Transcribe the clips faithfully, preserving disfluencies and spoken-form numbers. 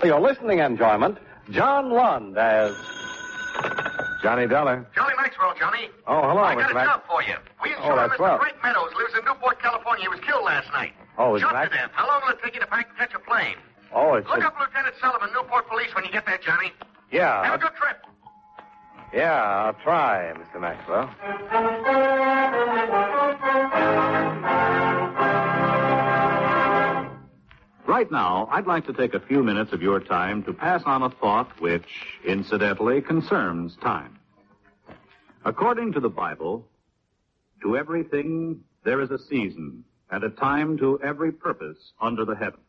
For your listening enjoyment, John Lund as Johnny Dollar. Johnny Maxwell, Johnny. Oh, hello, I got Mister a Max. job for you. We Oh, insured that's Mister swell. Frank Meadows, lives in Newport, California. He was killed last night. Oh, is Shot that- to death. How long will it take you to pack and catch a plane? Oh, it's... Look it's- up Lieutenant Sullivan, Newport Police, when you get there, Johnny. Yeah. Have a I'll- good trip. Yeah, I'll try, Mister Maxwell. Right now, I'd like to take a few minutes of your time to pass on a thought which, incidentally, concerns time. According to the Bible, to everything there is a season and a time to every purpose under the heaven.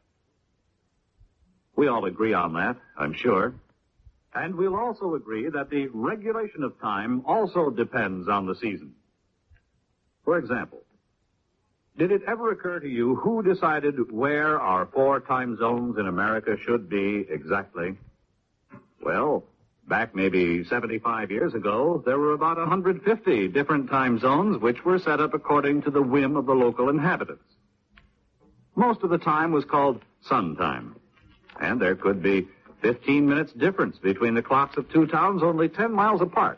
We all agree on that, I'm sure. And we'll also agree that the regulation of time also depends on the season. For example, did it ever occur to you who decided where our four time zones in America should be exactly? Well, back maybe seventy-five years ago, there were about one hundred fifty different time zones which were set up according to the whim of the local inhabitants. Most of the time was called sun time, and there could be fifteen minutes difference between the clocks of two towns only ten miles apart.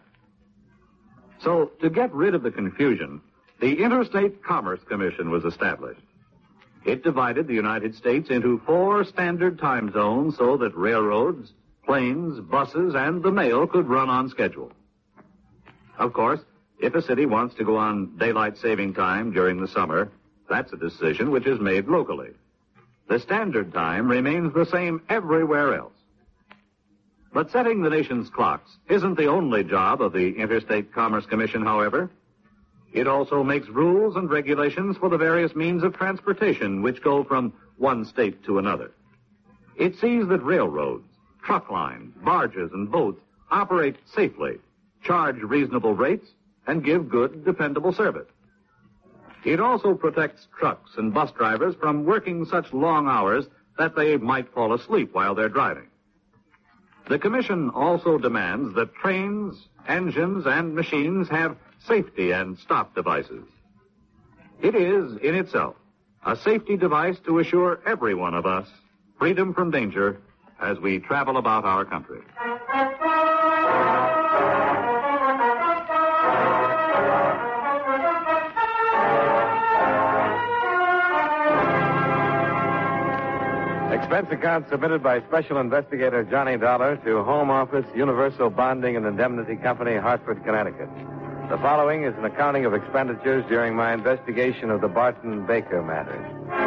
So, to get rid of the confusion, the Interstate Commerce Commission was established. It divided the United States into four standard time zones so that railroads, planes, buses, and the mail could run on schedule. Of course, if a city wants to go on daylight saving time during the summer, that's a decision which is made locally. The standard time remains the same everywhere else. But setting the nation's clocks isn't the only job of the Interstate Commerce Commission, however. It also makes rules and regulations for the various means of transportation which go from one state to another. It sees that railroads, truck lines, barges, and boats operate safely, charge reasonable rates, and give good, dependable service. It also protects trucks and bus drivers from working such long hours that they might fall asleep while they're driving. The Commission also demands that trains, engines, and machines have safety and stop devices. It is, in itself, a safety device to assure every one of us freedom from danger as we travel about our country. Expense account submitted by Special Investigator Johnny Dollar to Home Office, Universal Bonding and Indemnity Company, Hartford, Connecticut. The following is an accounting of expenditures during my investigation of the Barton Baker matter.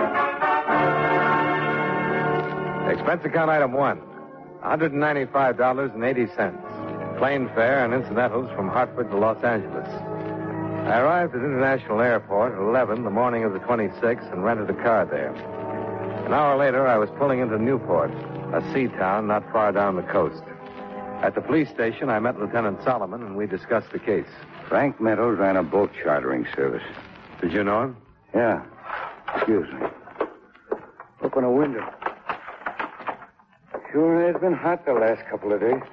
Expense account item one, one hundred ninety-five dollars and eighty cents. Plane fare and incidentals from Hartford to Los Angeles. I arrived at International Airport at eleven the morning of the twenty-sixth and rented a car there. An hour later, I was pulling into Newport, a sea town not far down the coast. At the police station, I met Lieutenant Solomon, and we discussed the case. Frank Meadows ran a boat chartering service. Did you know him? Yeah. Excuse me. Open a window. Sure has been hot the last couple of days.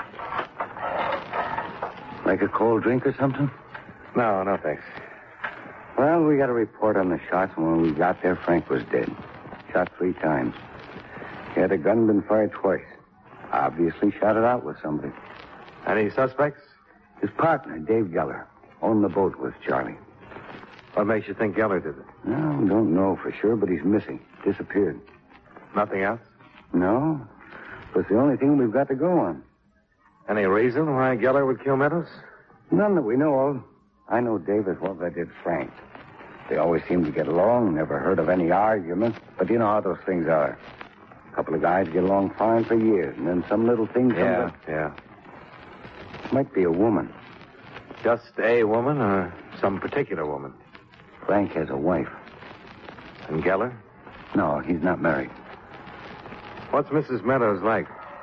Like a cold drink or something? No, no, thanks. Well, we got a report on the shots, and when we got there, Frank was dead. Shot three times. He had a gun been fired twice. Obviously shot it out with somebody. Any suspects? His partner, Dave Geller, owned the boat with Charlie. What makes you think Geller did it? No, don't know for sure, but he's missing. Disappeared. Nothing else? No. It's the only thing we've got to go on. Any reason why Geller would kill Meadows? None that we know of. I know Dave as well as I did Frank. They always seem to get along. Never heard of any argument. But you know how those things are. A couple of guys get along fine for years, and then some little thing comes Yeah, up. yeah. Might be a woman. Just a woman or some particular woman? Frank has a wife. And Geller? No, he's not married. What's Missus Meadows like?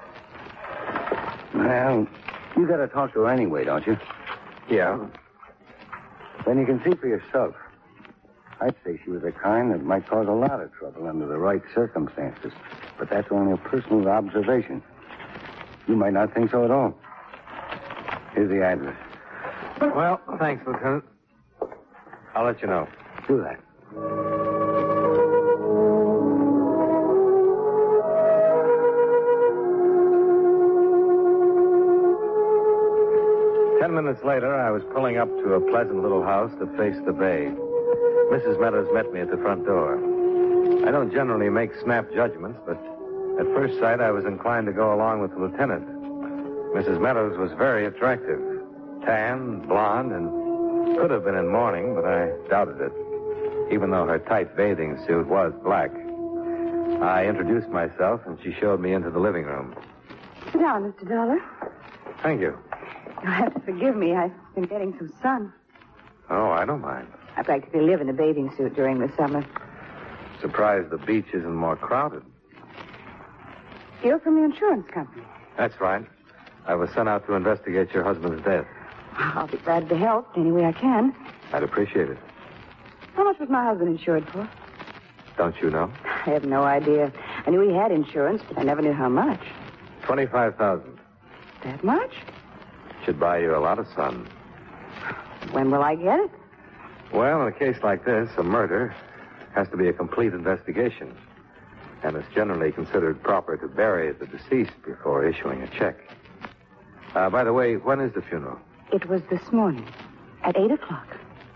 Well, you got to talk to her anyway, don't you? Yeah. Then you can see for yourself. I'd say she was the kind that might cause a lot of trouble under the right circumstances. But that's only a personal observation. You might not think so at all. Here's the address. Well, thanks, Lieutenant. I'll let you know. Do that. Ten minutes later, I was pulling up to a pleasant little house that faced the bay. Missus Meadows met me at the front door. I don't generally make snap judgments, but at first sight, I was inclined to go along with the lieutenant. Missus Meadows was very attractive. Tan, blonde, and could have been in mourning, but I doubted it, even though her tight bathing suit was black. I introduced myself, and she showed me into the living room. Sit down, Mister Dollar. Thank you. You'll have to forgive me. I've been getting some sun. Oh, I don't mind. I practically live in a bathing suit during the summer. Surprised the beach isn't more crowded. You're from the insurance company. That's right. I was sent out to investigate your husband's death. I'll be glad to help any way I can. I'd appreciate it. How much was my husband insured for? Don't you know? I have no idea. I knew he had insurance, but I never knew how much. Twenty-five thousand. That much? Should buy you a lot of sun. When will I get it? Well, in a case like this, a murder has to be a complete investigation. And it's generally considered proper to bury the deceased before issuing a check. Uh, by the way, when is the funeral? It was this morning, at eight o'clock.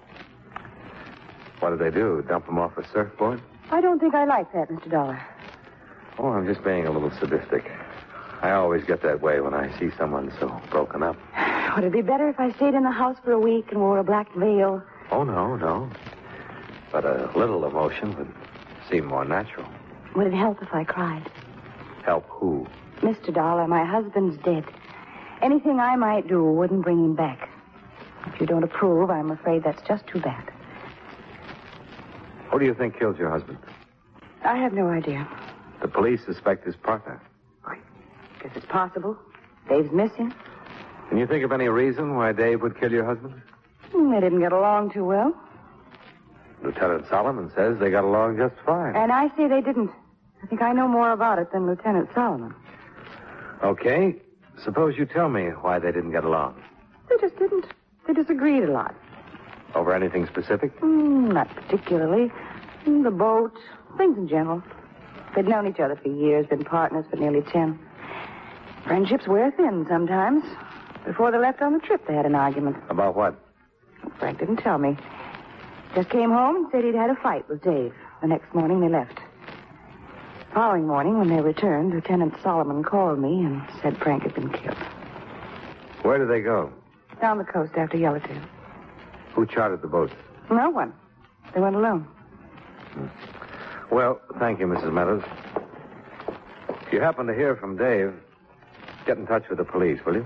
What did they do? Dump him off a surfboard? I don't think I like that, Mister Dollar. Oh, I'm just being a little sadistic. I always get that way when I see someone so broken up. Would it be better if I stayed in the house for a week and wore a black veil? Oh, no, no. But a little emotion would seem more natural. Would it help if I cried? Help who? Mister Dollar, my husband's dead. Anything I might do wouldn't bring him back. If you don't approve, I'm afraid that's just too bad. Who do you think killed your husband? I have no idea. The police suspect his partner. I guess it's possible. Dave's missing. Can you think of any reason why Dave would kill your husband? Hmm, they didn't get along too well. Lieutenant Solomon says they got along just fine. And I say they didn't. I think I know more about it than Lieutenant Solomon. Okay. Suppose you tell me why they didn't get along. They just didn't. They disagreed a lot. Over anything specific? Mm, not particularly. Mm, the boat, things in general. They'd known each other for years, been partners for nearly ten. Friendships wear thin sometimes. Before they left on the trip, they had an argument. About what? Frank didn't tell me. Just came home and said he'd had a fight with Dave. The next morning, they left. The following morning, when they returned, Lieutenant Solomon called me and said Frank had been killed. Where did they go? Down the coast after Yellowtail. Who chartered the boat? No one. They went alone. Hmm. Well, thank you, Missus Meadows. If you happen to hear from Dave, get in touch with the police, will you?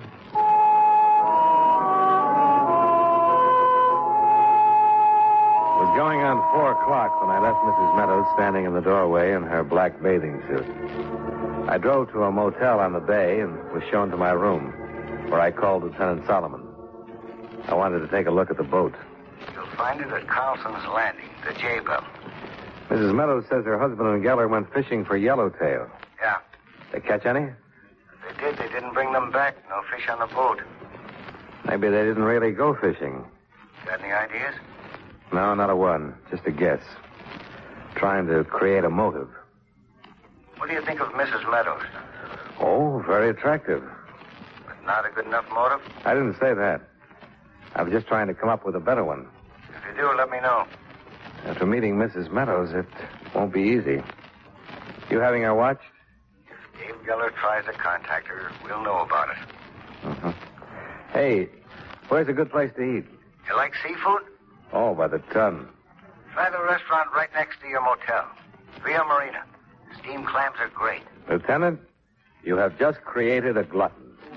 It was going on four o'clock when I left Missus Meadows standing in the doorway in her black bathing suit. I drove to a motel on the bay and was shown to my room, where I called Lieutenant Solomon. I wanted to take a look at the boat. You'll find it at Carlson's Landing, the J-Bell. Missus Meadows says her husband and Geller went fishing for yellowtail. Yeah. They catch any? If they did, they didn't bring them back. No fish on the boat. Maybe they didn't really go fishing. Got any ideas? No, not a one. Just a guess. Trying to create a motive. What do you think of Missus Meadows? Oh, very attractive. But not a good enough motive? I didn't say that. I was just trying to come up with a better one. If you do, let me know. After meeting Missus Meadows, it won't be easy. You having her watched? If Dave Geller tries to contact her, we'll know about it. Mm-hmm. Hey, where's a good place to eat? You like seafood? Oh, by the ton. Try the restaurant right next to your motel. Via Marina. Steamed clams are great. Lieutenant, you have just created a glutton.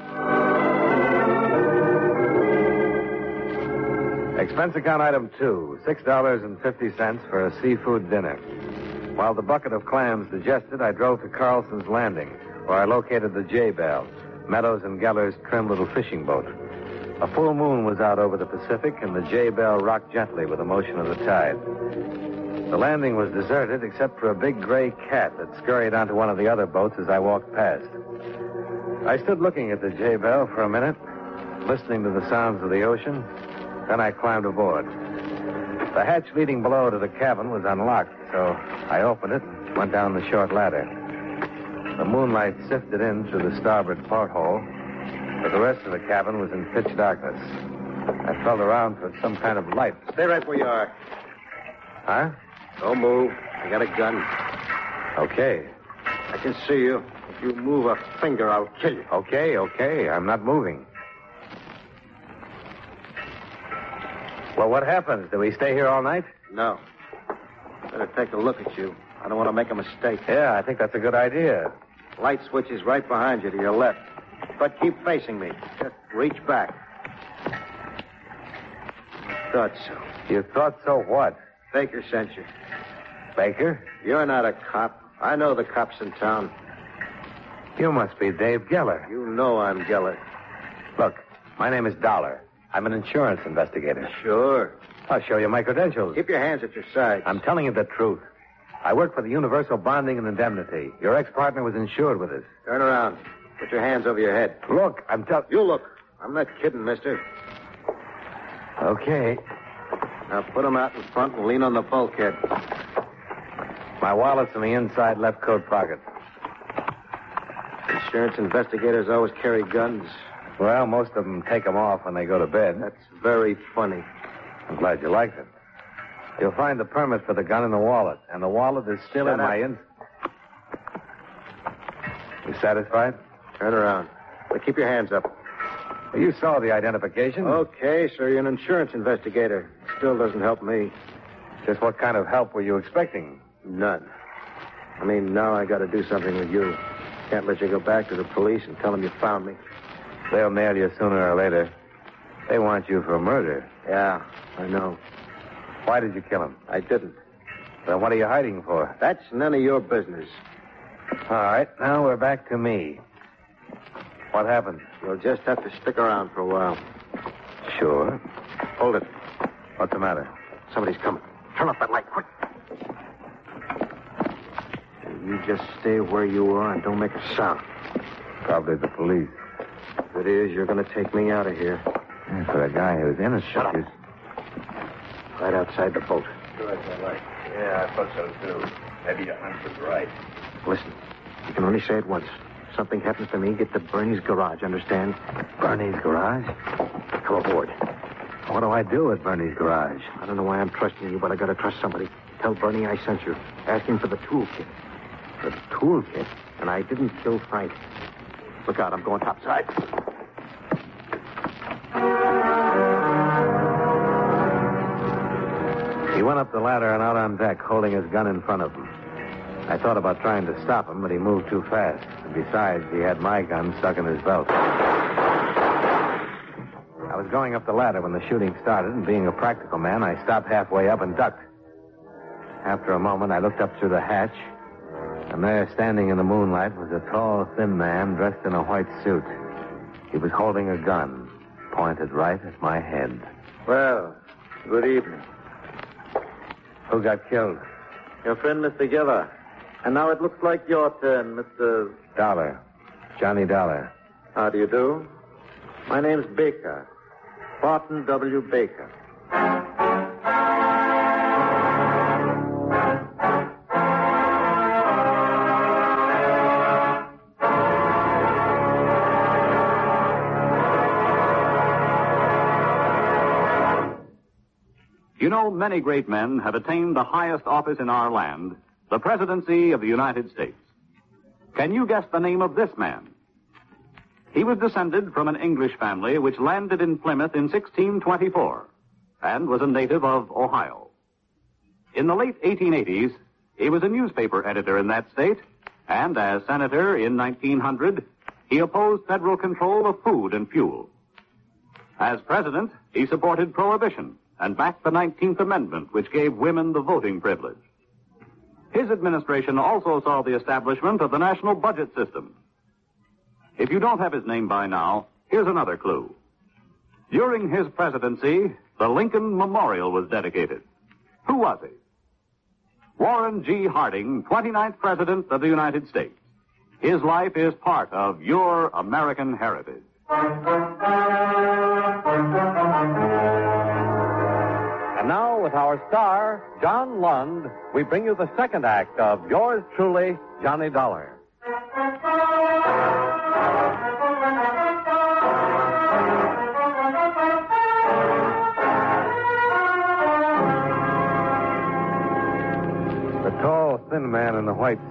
Expense account item two, six dollars and fifty cents for a seafood dinner. While the bucket of clams digested, I drove to Carlson's Landing, where I located the J-Bell, Meadows and Geller's trim little fishing boat. A full moon was out over the Pacific, and the J-Bell rocked gently with the motion of the tide. The landing was deserted except for a big gray cat that scurried onto one of the other boats as I walked past. I stood looking at the J-Bell for a minute, listening to the sounds of the ocean. Then I climbed aboard. The hatch leading below to the cabin was unlocked, so I opened it and went down the short ladder. The moonlight sifted in through the starboard porthole, But the rest of the cabin was in pitch darkness. I felt around for some kind of light. Stay right where you are. Huh? Don't move. I got a gun. Okay. I can see you. If you move a finger, I'll kill you. Okay, okay. I'm not moving. Well, what happens? Do we stay here all night? No. Better take a look at you. I don't want to make a mistake. Yeah, I think that's a good idea. Light switch is right behind you to your left. But keep facing me. Just reach back. I thought so. You thought so what? Baker sent you. Baker? You're not a cop. I know the cops in town. You must be Dave Geller. You know I'm Geller. Look, my name is Dollar. I'm an insurance investigator. Sure. I'll show you my credentials. Keep your hands at your sides. I'm telling you the truth. I work for the Universal Bonding and Indemnity. Your ex-partner was insured with us. Turn around. Put your hands over your head. Look, I'm telling... You look. I'm not kidding, mister. Okay. Now put them out in front and lean on the bulkhead. My wallet's in the inside left coat pocket. Insurance investigators always carry guns. Well, most of them take them off when they go to bed. That's very funny. I'm glad you liked it. You'll find the permit for the gun in the wallet, and the wallet is still Shut in up. my in... You satisfied? Turn around. Now keep your hands up. Well, you saw the identification. Okay, sir, you're an insurance investigator. Still doesn't help me. Just what kind of help were you expecting? None. I mean, now I got to do something with you. Can't let you go back to the police and tell them you found me. They'll nail you sooner or later. They want you for murder. Yeah, I know. Why did you kill him? I didn't. Then what are you hiding for? That's none of your business. All right, now we're back to me. What happened? You'll just have to stick around for a while. Sure. Hold it. What's the matter? Somebody's coming. Turn off that light, quick. You just stay where you are and don't make a sound. Probably the police. If it is, you're going to take me out of here. Yeah, for a guy who's innocent. Shut up. is- Right outside the boat. Yeah, I thought so, too. Maybe your hunch was right. Listen, you can only say it once. If something happens to me, get to Bernie's garage, understand? Bernie's garage? Come aboard. What do I do at Bernie's garage? I don't know why I'm trusting you, but I gotta trust somebody. Tell Bernie I sent you. Ask him for the toolkit. The toolkit? And I didn't kill Frank. Look out, I'm going topside. He went up the ladder and out on deck, holding his gun in front of him. I thought about trying to stop him, but he moved too fast. And besides, he had my gun stuck in his belt. I was going up the ladder when the shooting started, and being a practical man, I stopped halfway up and ducked. After a moment, I looked up through the hatch, and there, standing in the moonlight, was a tall, thin man dressed in a white suit. He was holding a gun, pointed right at my head. Well, good evening. Who got killed? Your friend, Mister Geller. And now it looks like your turn, Mister Dollar. Johnny Dollar. How do you do? My name's Baker. Barton W. Baker. You know, many great men have attained the highest office in our land, the presidency of the United States. Can you guess the name of this man? He was descended from an English family which landed in Plymouth in sixteen twenty-four and was a native of Ohio. In the late eighteen eighties, he was a newspaper editor in that state, and as senator in nineteen hundred, he opposed federal control of food and fuel. As president, he supported prohibition and backed the nineteenth Amendment, which gave women the voting privilege. His administration also saw the establishment of the national budget system. If you don't have his name by now, here's another clue. During his presidency, the Lincoln Memorial was dedicated. Who was he? Warren G. Harding, twenty-ninth President of the United States. His life is part of your American heritage. And now, with our star, John Lund, we bring you the second act of yours truly, Johnny Dollar.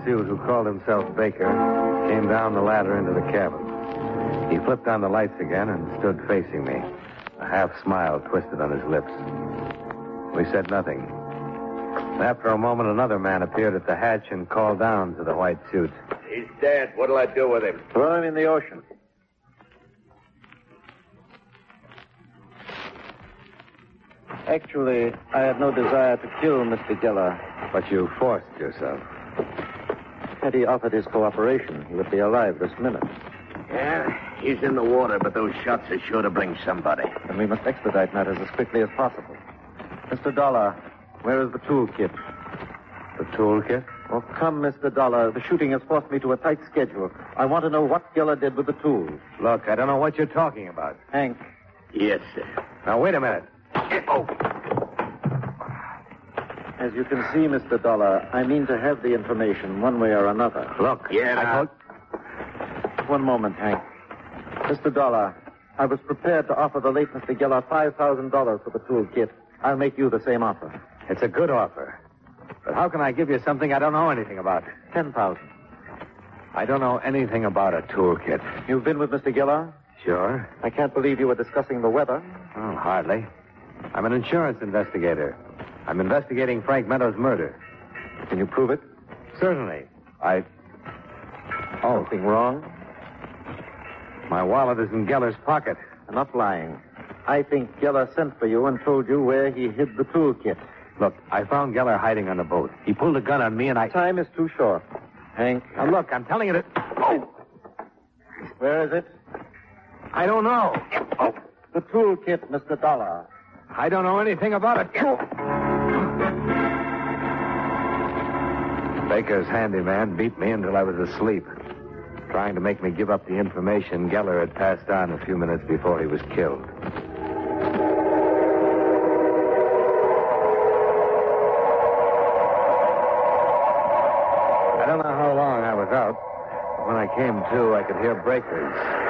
suit who called himself Baker came down the ladder into the cabin. He flipped on the lights again and stood facing me, a half smile twisted on his lips. We said nothing. After a moment, another man appeared at the hatch and called down to the white suit. He's dead. What'll I do with him? Throw him in the ocean. Actually, I had no desire to kill Mister Geller. But you forced yourself. Had he offered his cooperation, he would be alive this minute. Yeah, he's in the water, but those shots are sure to bring somebody. And we must expedite matters as quickly as possible. Mister Dollar, where is the toolkit? The toolkit? Oh, come, Mister Dollar. The shooting has forced me to a tight schedule. I want to know what Geller did with the tools. Look, I don't know what you're talking about. Hank. Yes, sir. Now, wait a minute. Oh! As you can see, Mister Dollar, I mean to have the information one way or another. Look. Yeah, I now. told... One moment, Hank. Mister Dollar, I was prepared to offer the late Mister Geller five thousand dollars for the toolkit. I'll make you the same offer. It's a good offer. But how can I give you something I don't know anything about? Ten thousand. I don't know anything about a toolkit. You've been with Mister Geller? Sure. I can't believe you were discussing the weather. Oh, hardly. I'm an insurance investigator. I'm investigating Frank Meadows' murder. Can you prove it? Certainly. I... Oh, Something wrong? my wallet is in Geller's pocket. Enough lying. I think Geller sent for you and told you where he hid the toolkit. Look, I found Geller hiding on the boat. He pulled a gun on me and I... Time is too short. Hank. Now, look, I'm telling you that... Oh! Where is it? I don't know. Oh! The toolkit, Mister Dollar. I don't know anything about it. Oh! Baker's handyman beat me until I was asleep, trying to make me give up the information Geller had passed on a few minutes before he was killed. I don't know how long I was out, but when I came to, I could hear breakers.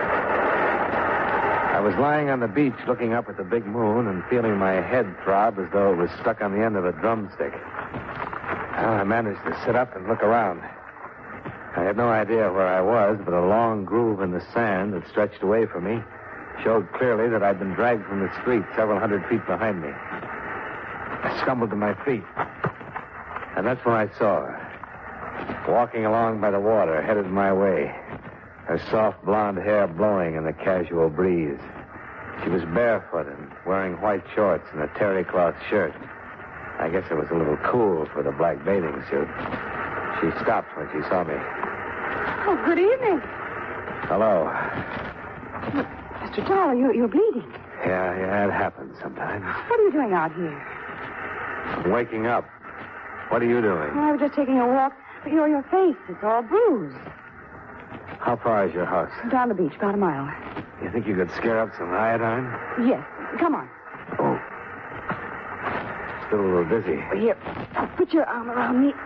I was lying on the beach looking up at the big moon and feeling my head throb as though it was stuck on the end of a drumstick. Well, I managed to sit up and look around. I had no idea where I was, but a long groove in the sand that stretched away from me showed clearly that I'd been dragged from the street several hundred feet behind me. I stumbled to my feet, and that's when I saw her, walking along by the water, headed my way, her soft blonde hair blowing in the casual breeze. She was barefoot and wearing white shorts and a terry cloth shirt. I guess it was a little cool for the black bathing suit. She stopped when she saw me. Oh, good evening. Hello. Mister Dollar, you, you're bleeding. Yeah, yeah, it happens sometimes. What are you doing out here? I'm waking up. What are you doing? I was just taking a walk. But your, your face is all bruised. How far is your house? Down the beach, about a mile. You think you could scare up some iodine? Yes. Come on. Oh. Still a little dizzy. Here, put your arm around me.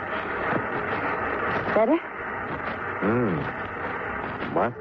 Better? Hmm. What?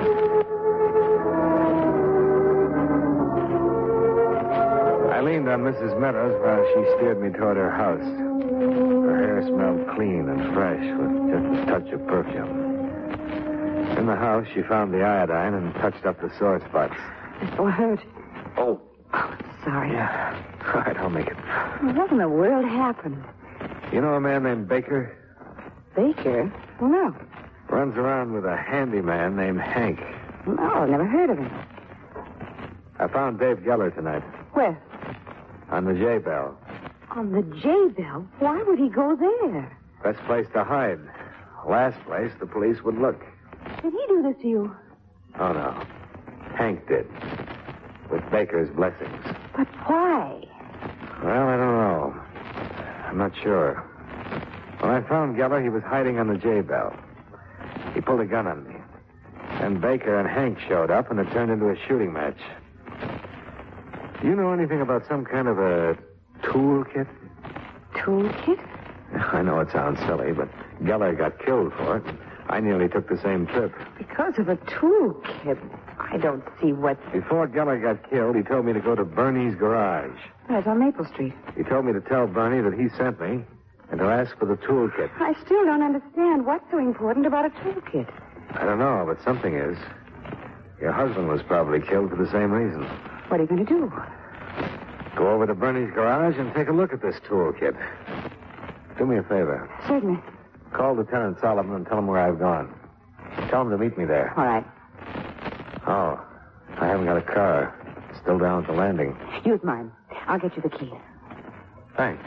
I leaned on Missus Meadows while she steered me toward her house. Her hair smelled clean and fresh with just a touch of perfume. In the house, she found the iodine and touched up the sore spots. I'm so hurt. Oh. Oh, sorry. Yeah. All right, I'll make it. What in the world happened? You know a man named Baker? Baker? Well, no. Runs around with a handyman named Hank. No, I've never heard of him. I found Dave Geller tonight Where? on the J-Bell. On the J-Bell? Why would he go there? Best place to hide. Last place the police would look. Did he do this to you? Oh, no. Hank did. With Baker's blessings. But why? Well, I don't know. I'm not sure. When I found Geller, he was hiding on the J-Bell. He pulled a gun on me. Then Baker and Hank showed up, and it turned into a shooting match. Do you know anything about some kind of a toolkit? Toolkit? I know it sounds silly, but Geller got killed for it. I nearly took the same trip. Because of a toolkit? I don't see what... Before Geller got killed, he told me to go to Bernie's garage. That's on Maple Street. He told me to tell Bernie that he sent me and to ask for the toolkit. I still don't understand what's so important about a toolkit. I don't know, but something is. Your husband was probably killed for the same reason. What are you going to do? Go over to Bernie's garage and take a look at this toolkit. Do me a favor. Certainly. Call Lieutenant Solomon and tell him where I've gone. Tell him to meet me there. All right. Oh, I haven't got a car. Still down at the landing. Use mine. I'll get you the key. Thanks.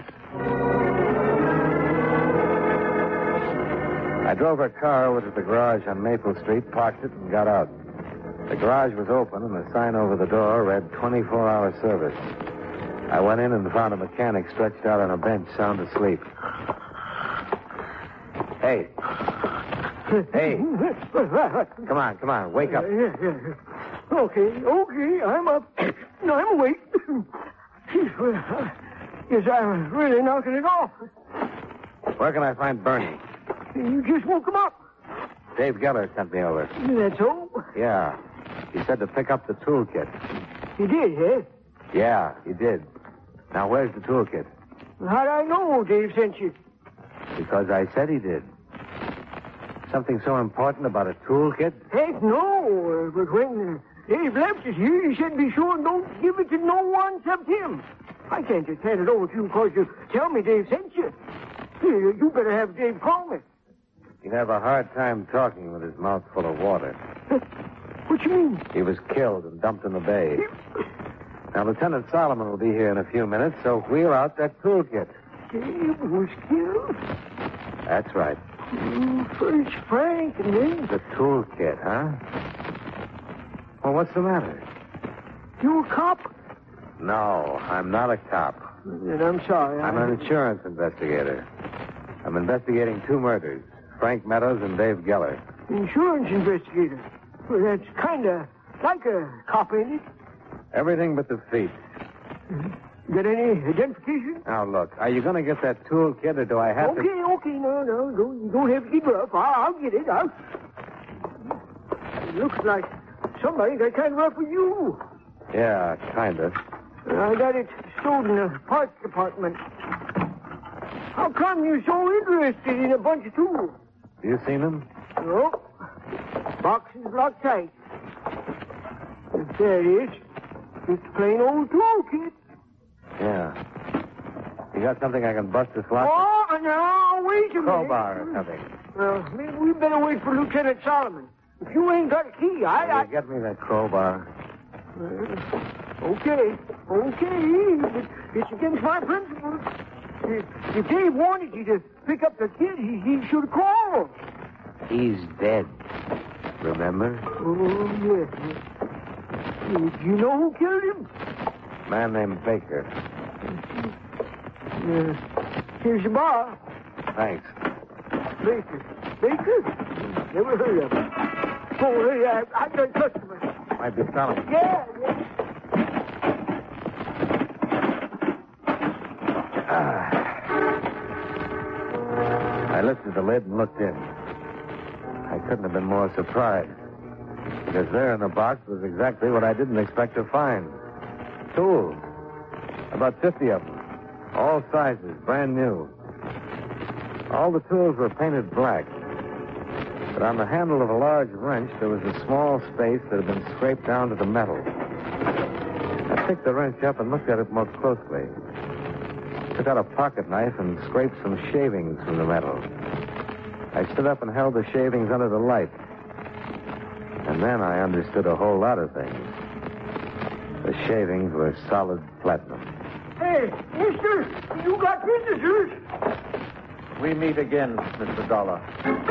I drove her car over to the garage on Maple Street, parked it, and got out. The garage was open, and the sign over the door read twenty-four hour service. I went in and found a mechanic stretched out on a bench, sound asleep. Hey. Hey. Come on, come on. Wake up. Yeah, yeah, yeah. Okay, okay. I'm up. No, I'm awake. Yes, I'm really knocking it off. Where can I find Bernie? You just woke him up. Dave Geller sent me over. That's all? Yeah. He said to pick up the toolkit. You did, eh? Yeah, he did. Now, where's the toolkit? How'd I know Dave sent you? Because I said he did. Something so important about a toolkit? Heck, no. Uh, but when uh, Dave left us here, he said be sure and don't give it to no one except him. I can't just hand it over to you because you tell me Dave sent you. You, you better have Dave call me. He'd have a hard time talking with his mouth full of water. What you mean? He was killed and dumped in the bay. Now, Lieutenant Solomon will be here in a few minutes, so wheel out that toolkit. Dave was killed? That's right. Mm, first Frank and then... The toolkit, huh? Well, what's the matter? You a cop? No, I'm not a cop. Then I'm sorry. I'm I... an insurance investigator. I'm investigating two murders, Frank Meadows and Dave Geller. Insurance investigator? Well, that's kind of like a cop, ain't it? Everything but the feet. Mm-hmm. Got any identification? Now, look, are you going to get that toolkit, or do I have okay, to... Okay, okay, no, no, don't, you don't have to get rough. I'll, I'll get it. I'll... It looks like somebody got kind of rough with you. Yeah, kind of. I got it stored in the parts department. How come you're so interested in a bunch of tools? You seen them? No. Box is locked tight. There it is. It's a plain old toolkit. Yeah. You got something I can bust this lock? Oh, now, wait a minute. Crowbar or something. Well, maybe we better wait for Lieutenant Solomon. If you ain't got a key, I... Will I... you get me that crowbar? Uh, okay. Okay. It's against my principles. If, if Dave wanted you to pick up the kid, he, he should have called. He's dead. Remember? Oh, yes. Do you know who killed him? A man named Baker. Uh, here's the bar. Thanks. Baker. Baker? Never heard of him. Oh, hey, I, I got customers. Might be Solomon. Yeah, yeah. Ah. I lifted the lid and looked in. I couldn't have been more surprised. Because there in the box was exactly what I didn't expect to find. Tools. About fifty of them. All sizes, brand new. All the tools were painted black. But on the handle of a large wrench, there was a small space that had been scraped down to the metal. I picked the wrench up and looked at it more closely. Took out a pocket knife and scraped some shavings from the metal. I stood up and held the shavings under the light. And then I understood a whole lot of things. The shavings were solid platinum. Hey, mister, you got visitors. We meet again, Mister Dollar.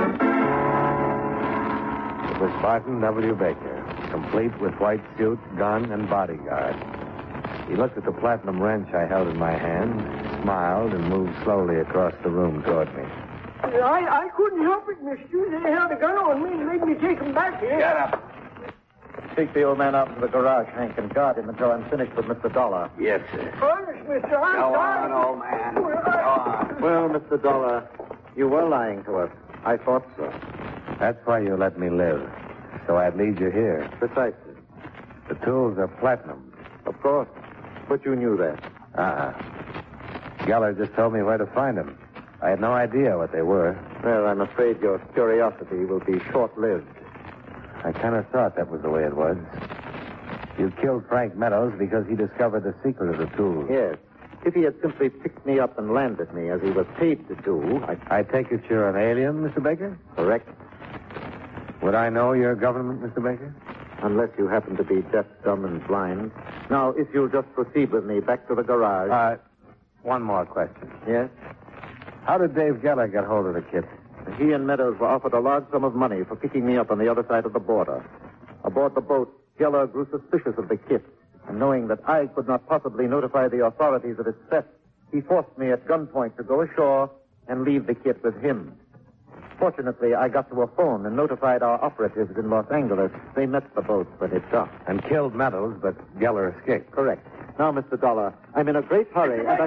It was Barton W. Baker, complete with white suit, gun, and bodyguard. He looked at the platinum wrench I held in my hand, smiled, and moved slowly across the room toward me. I, I couldn't help it, mister. They held a gun on me and made me take them back here. Get up. Take the old man out to the garage, Hank, and guard him until I'm finished with Mister Dollar. Yes, sir. Honest, mister, I'm Go sorry. on, old man. Go on. Well, Mister Dollar, you were lying to us. I thought so. That's why you let me live, so I'd lead you here. Precisely. The tools are platinum. Of course. But you knew that. Uh-uh. Geller just told me where to find them. I had no idea what they were. Well, I'm afraid your curiosity will be short-lived. I kind of thought that was the way it was. You killed Frank Meadows because he discovered the secret of the tools. Yes. If he had simply picked me up and landed me, as he was paid to do, I... I take it you're an alien, Mister Baker? Correct. Would I know your government, Mister Baker? Unless you happen to be deaf, dumb, and blind. Now, if you'll just proceed with me back to the garage. Uh, one more question. Yes? How did Dave Geller get hold of the kit? He and Meadows were offered a large sum of money for picking me up on the other side of the border. Aboard the boat, Geller grew suspicious of the kit. And knowing that I could not possibly notify the authorities of its theft, he forced me at gunpoint to go ashore and leave the kit with him. Fortunately, I got to a phone and notified our operatives in Los Angeles. They met the boat when it docked. And killed Meadows, but Geller escaped. Correct. Now, Mister Dollar, I'm in a great hurry. And I...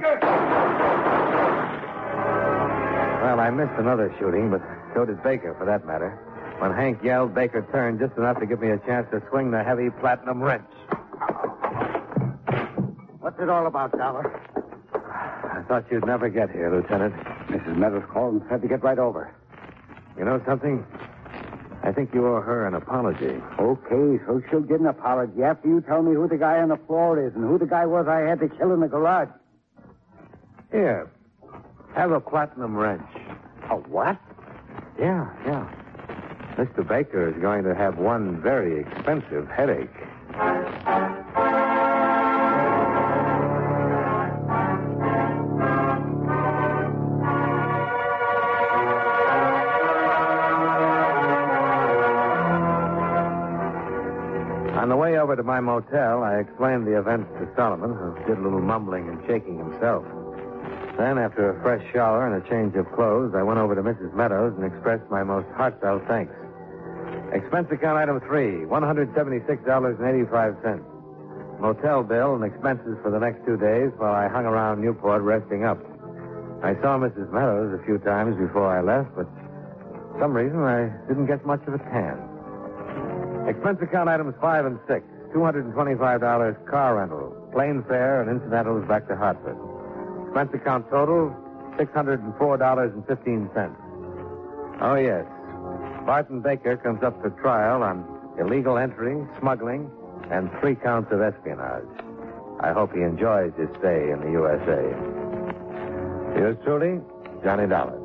Well, I missed another shooting, but so did Baker, for that matter. When Hank yelled, Baker turned just enough to give me a chance to swing the heavy platinum wrench. What's it all about, Dollar? I thought you'd never get here, Lieutenant. Missus Meadows called and said to get right over. You know something? I think you owe her an apology. Okay, so she'll get an apology after you tell me who the guy on the floor is and who the guy was I had to kill in the garage. Here, have a platinum wrench. A what? Yeah, yeah. Mister Baker is going to have one very expensive headache. On the way over to my motel, I explained the events to Solomon, who did a little mumbling and shaking himself. Then, after a fresh shower and a change of clothes, I went over to Missus Meadows and expressed my most heartfelt thanks. Expense account item three, one hundred seventy-six dollars and eighty-five cents. Motel bill and expenses for the next two days while I hung around Newport resting up. I saw Missus Meadows a few times before I left, but for some reason I didn't get much of a tan. Expense account items five and six, two hundred twenty-five dollars car rental, plane fare, and incidentals back to Hartford. Expense account total, six hundred four dollars and fifteen cents. Oh, yes. Barton Baker comes up for trial on illegal entry, smuggling, and three counts of espionage. I hope he enjoys his stay in the U S A. Yours truly, Johnny Dollar.